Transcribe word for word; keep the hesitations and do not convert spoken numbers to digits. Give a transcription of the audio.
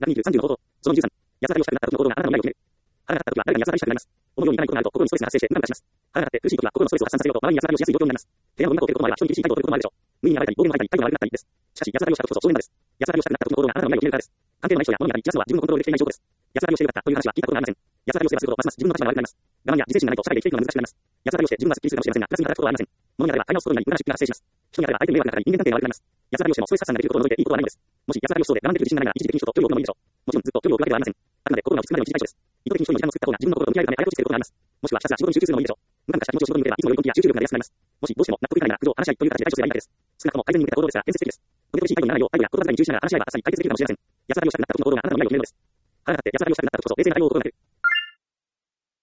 ラブにじゅう、さんじゅうの冒頭。そのにじゅうさん。安らかにをしたくなった時の行動があなたの未来を決める。腹が立った時は誰かに安らかにしたくなります。思うようにいかないことがあると心にストレスが発生してうまく出します。腹が立って苦しい時は心のストレスを発散させようと周りに安らかにをしやすい状況になります。提案の文脈を受けることもあれば人に厳しい態度を取ることもあるでしょう。無意に暴れたり暴言を吐いたり態度が悪くなったりです。しかし安らかにをした時こそ正念場です。安らかにをしたくなった時の行動があなたの未来を決めるからです。関係のない人や物に当たり散らすのは自分のコントロールできていない証拠です。安らかにをしてよかったという話は聞いたことがありません。安らかにをすればするほどますます自分の立場が悪くなります。我慢や自制心がないと社会で生きていくのが難しくなります。安らかにをして自分がスッキリするかもしれませんが、プラスに働くことはありません。物に当たれば買い直すことになり無駄な出費が発生します。人に当たれば相手に迷惑がかかり人間関係が悪くなります。安らかにをしてもストレス発散ができることを除いていいことはないのです。もし安らかにをしそうで我慢できる自信がないなら一時的に人と距離を置くのもいいでしょう。もちろんずっと距離を置くわけではありません。あくまで心が落ち着くまでの一時対処です。意図的に人に時間を作った方が自分の心と向き合うためあやとしていることがあります。もしくはひたすら仕事に集中するのもいいでしょう。無感化した気持ちを仕事に向ければいつもより根気や集中力が出やすくなります。もしどうしても納得いかないなら苦情、話し合いという形で対処すればいいだけです。少なくとも改善に向けた行動ですが建設的です。トゲトゲしい態度にならないよう態度や言葉遣いに注意しながら話し合えば明日に解決できるかもしれません。安らかにをしたくなった時の行動があなたの未来を決めるのです。腹が立って安らかにをしたくなった時こそ冷静な対応を心がける。